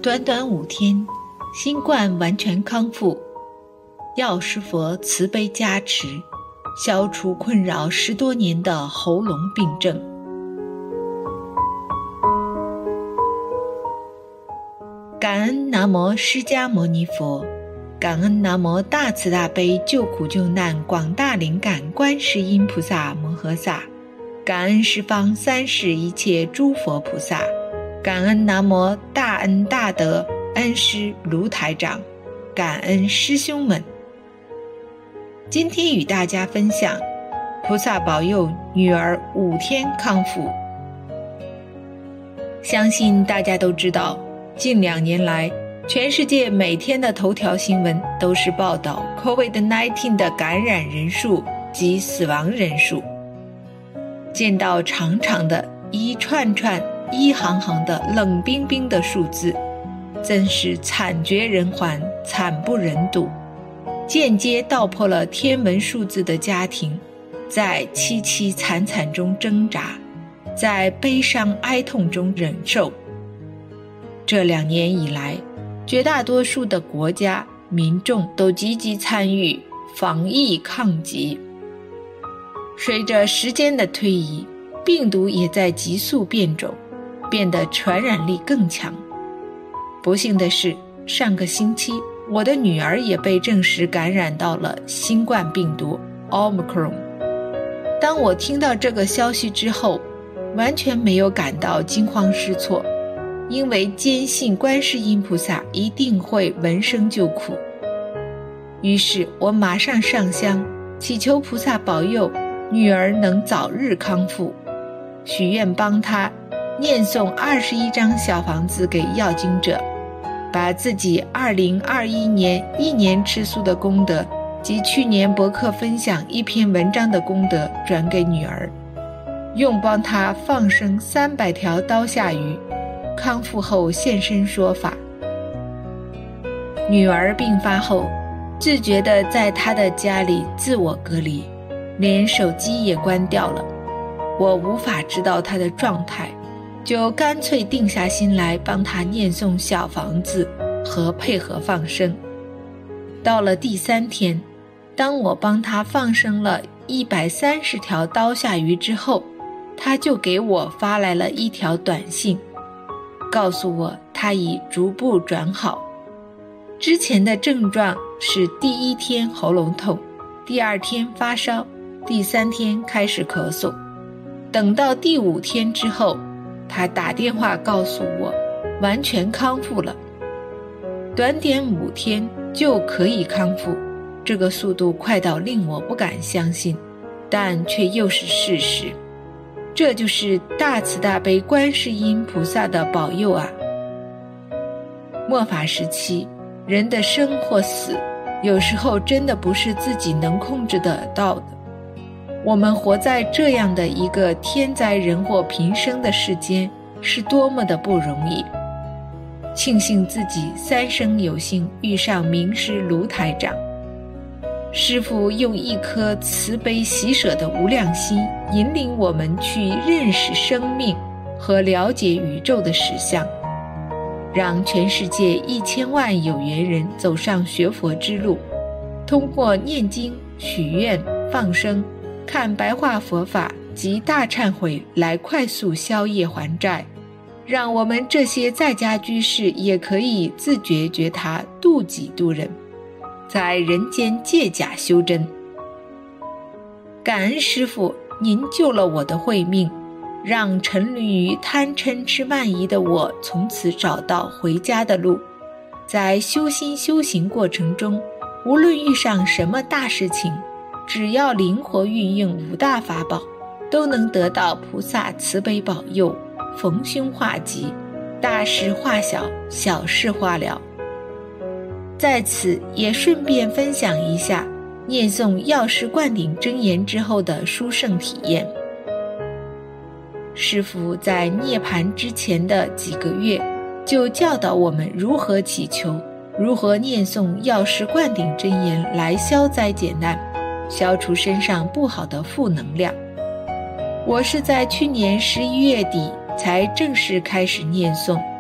短短5天，新冠完全康复，药师佛慈悲加持，消除困扰10多年的喉咙病症。感恩南无释迦牟尼佛，感恩南无大慈大悲救苦救难广大灵感观世音菩萨摩诃萨，感恩十方三世一切诸佛菩萨，感恩南无大恩大德恩师卢台长，感恩师兄们。今天与大家分享菩萨保佑女儿5天康复。相信大家都知道，近2年来，全世界每天的头条新闻都是报道 COVID-19 的感染人数及死亡人数。见到长长的一串串一行行的冷冰冰的数字，真是惨绝人寰，惨不忍睹，间接道破了天文数字的家庭在凄凄惨惨中挣扎，在悲伤哀痛中忍受。这2年以来，绝大多数的国家民众都积极参与防疫抗击。随着时间的推移，病毒也在急速变种，变得传染力更强。不幸的是，上个星期我的女儿也被证实感染到了新冠病毒 Omicron。 当我听到这个消息之后，完全没有感到惊慌失措，因为坚信观世音菩萨一定会闻声救苦。于是我马上上香，祈求菩萨保佑女儿能早日康复，许愿帮她念诵21张小房子给要经者，把自己2021年1年吃素的功德及去年博客分享1篇文章的功德转给女儿，用帮她放生300条刀下鱼，康复后现身说法。女儿病发后，自觉地在她的家里自我隔离，连手机也关掉了。我无法知道她的状态，就干脆定下心来帮她念诵小房子和配合放生。到了第3天，当我帮她放生了130条刀下鱼之后，她就给我发来了1条短信，告诉我他已逐步转好。之前的症状是第1天喉咙痛，第2天发烧，第3天开始咳嗽。等到第5天之后，他打电话告诉我完全康复了。短点5天就可以康复，这个速度快到令我不敢相信，但却又是事实。这就是大慈大悲观世音菩萨的保佑啊！末法时期，人的生或死，有时候真的不是自己能控制得到的。我们活在这样的一个天灾人祸频生的世间，是多么的不容易。庆幸自己3生有幸遇上名师卢台长，师父用一颗慈悲喜舍的无量心，引领我们去认识生命和了解宇宙的实相，让全世界1000万有缘人走上学佛之路，通过念经、许愿、放生、看白话佛法及大忏悔来快速消业还债，让我们这些在家居士也可以自觉觉他，度己度人，在人间借假修真。感恩师父，您救了我的慧命，让沉沦于贪嗔痴慢疑的我从此找到回家的路。在修心修行过程中，无论遇上什么大事情，只要灵活运用5大法宝，都能得到菩萨慈悲保佑，逢凶化吉，大事化小，小事化了。在此也顺便分享一下念诵药师灌顶真言之后的殊胜体验。师父在涅槃之前的几个月，就教导我们如何祈求，如何念诵药师灌顶真言来消灾解难，消除身上不好的负能量。我是在去年11月底才正式开始念诵，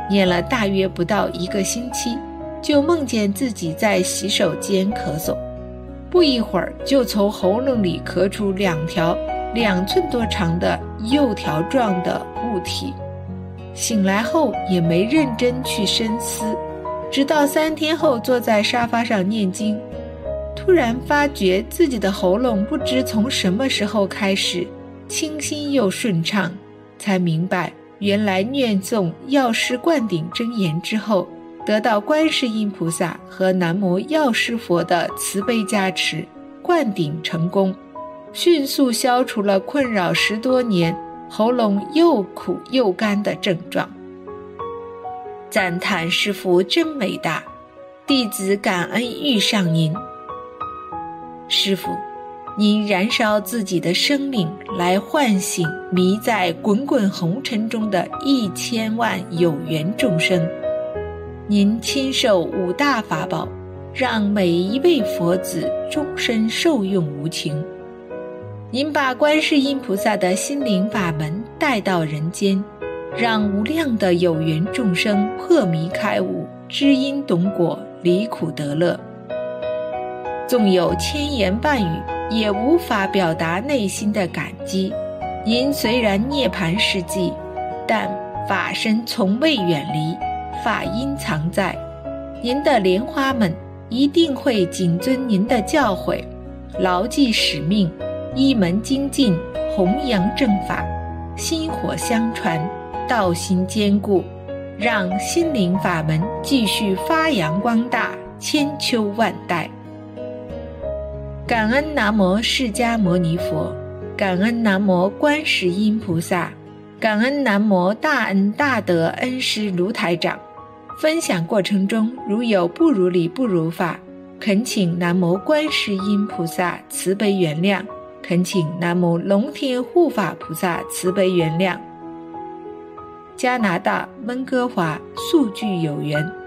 念了大约不到1个星期，就梦见自己在洗手间咳嗽，不一会儿就从喉咙里咳出2条2寸多长的幼条状的物体。醒来后也没认真去深思，直到3天后坐在沙发上念经，突然发觉自己的喉咙不知从什么时候开始清新又顺畅，才明白原来念诵药师灌顶真言之后，得到观世音菩萨和南无药师佛的慈悲加持，灌顶成功，迅速消除了困扰10多年喉咙又苦又干的症状。赞叹师父真伟大，弟子感恩遇上您。师父，您燃烧自己的生命来唤醒迷在滚滚红尘中的1000万有缘众生，您亲授5大法宝，让每一位佛子终身受用无情。您把观世音菩萨的心灵法门带到人间，让无量的有缘众生破迷开悟，知因懂果，离苦得乐。纵有千言万语，也无法表达内心的感激。您虽然涅槃世际，但法身从未远离，法音藏在。您的莲花们一定会谨遵您的教诲，牢记使命，一门精进，弘扬正法，薪火相传，道心坚固，让心灵法门继续发扬光大，千秋万代。感恩南无释迦牟尼佛，感恩南无观世音菩萨，感恩南无大恩大德恩师卢台长。分享过程中如有不如理不如法，恳请南无观世音菩萨慈悲原谅，恳请南无龙天护法菩萨慈悲原谅。加拿大温哥华素聚有缘。